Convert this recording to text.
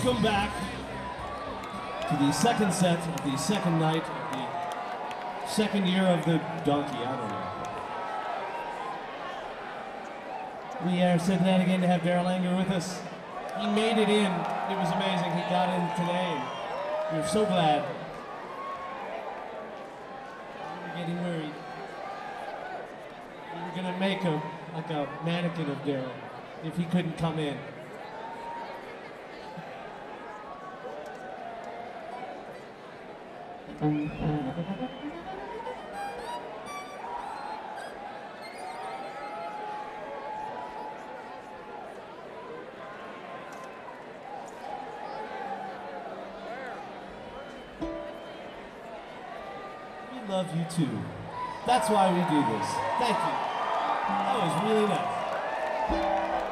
Welcome back to the second set of the second night of the second year of the donkey. I don't know. We are so glad again to have Daryl Anger with us. He made it in. It was amazing. He got in today. We're so glad. We were getting worried. We were gonna make a mannequin of Daryl if he couldn't come in. We love you too. That's why we do this. Thank you. That was really nice.